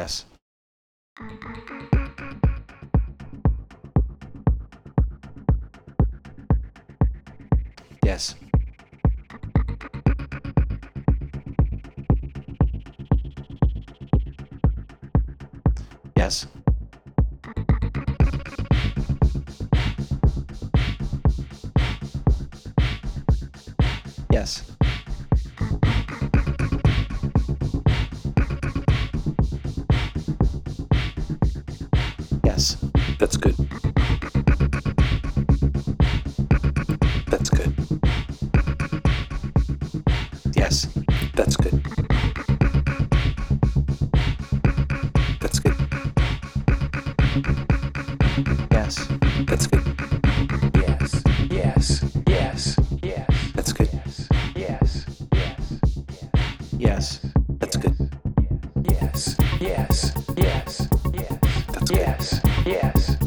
Yes. Yes. Yes. Yes. Yes. That's good. That's good. Yes. That's good. That's good. Yes. That's good. Yes, yes, yes, yes. That's good. Yes, Yes. That's good. yes, yes, yes, yes. That's good. Yes, yes,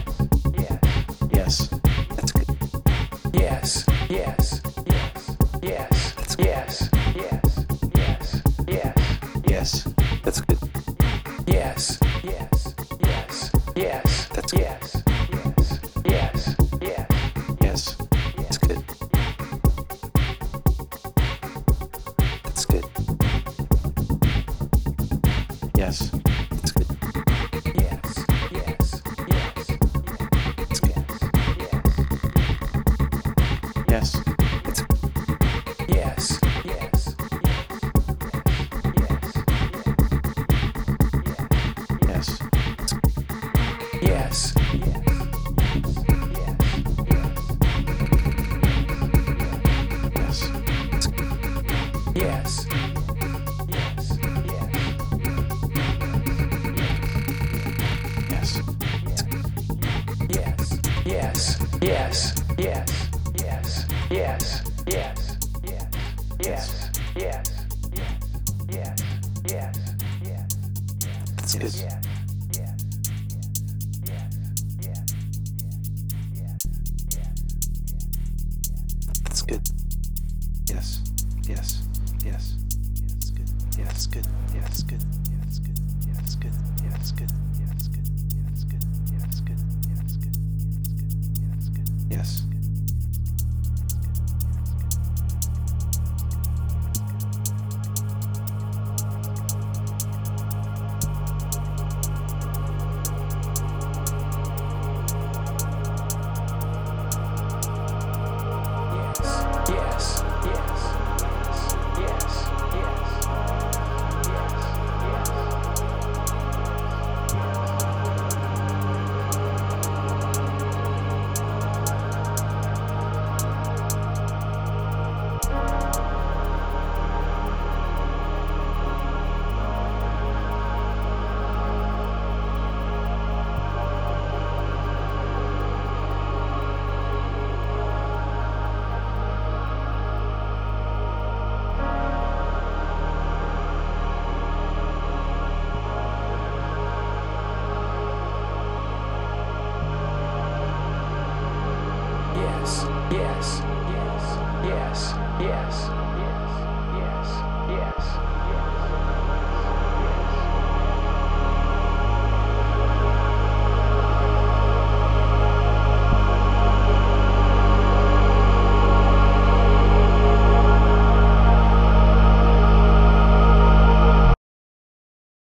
Yes. That's good. yes, yes, yes, That's good. yes, yes, yes, yes, Yes. That's good. yes, yes, yes, yes, That's good. yes, yes, yes, Yes. That's good. That's good. Yes. That's good. yes, yes, yes, That's good. Yes. That's good. yes, yes, Yes. That's good. yes, Yes. That's good. yes, Yes. That's good. yes, yes, yes, yes, yes, yes, yes, yes, yes, yes, yes, yes, That's good. That's good. Yes. Yes. Yes. Yes. Good. Yes. Good. Yes. Good. Yes. Good. Yes. Good. Yes. Good. Yes. Good. Yes. Good. Yes. Good. Yes. Good. Yes. Good. Yes. yes, yes, yes, yes, yes, yes, yes.